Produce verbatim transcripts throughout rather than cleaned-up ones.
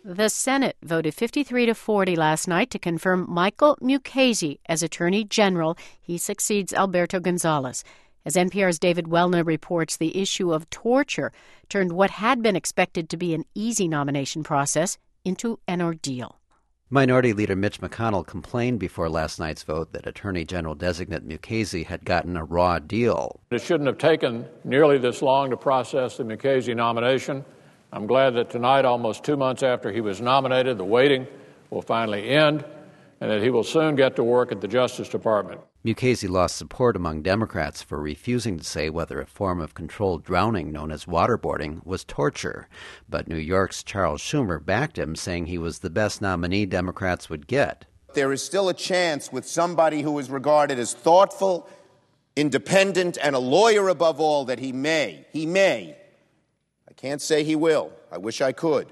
The Senate voted fifty-three to forty last night to confirm Michael Mukasey as Attorney General. He succeeds Alberto Gonzales. As N P R's David Welna reports, the issue of torture turned what had been expected to be an easy nomination process into an ordeal. Minority Leader Mitch McConnell complained before last night's vote that Attorney General-designate Mukasey had gotten a raw deal. It shouldn't have taken nearly this long to process the Mukasey nomination. I'm glad that tonight, almost two months after he was nominated, the waiting will finally end and that he will soon get to work at the Justice Department. Mukasey lost support among Democrats for refusing to say whether a form of controlled drowning known as waterboarding was torture. But New York's Charles Schumer backed him, saying he was the best nominee Democrats would get. There is still a chance with somebody who is regarded as thoughtful, independent, and a lawyer above all that he may, he may, I can't say he will, I wish I could,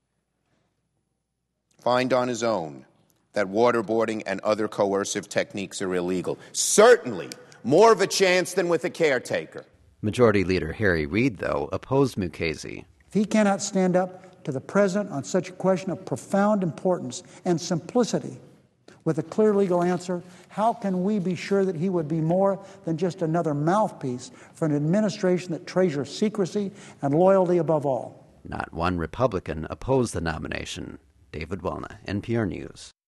find on his own that waterboarding and other coercive techniques are illegal. Certainly more of a chance than with a caretaker. Majority Leader Harry Reid, though, opposed Mukasey. If he cannot stand up to the president on such a question of profound importance and simplicity with a clear legal answer, how can we be sure that he would be more than just another mouthpiece for an administration that treasures secrecy and loyalty above all? Not one Republican opposed the nomination. David Welna, N P R News.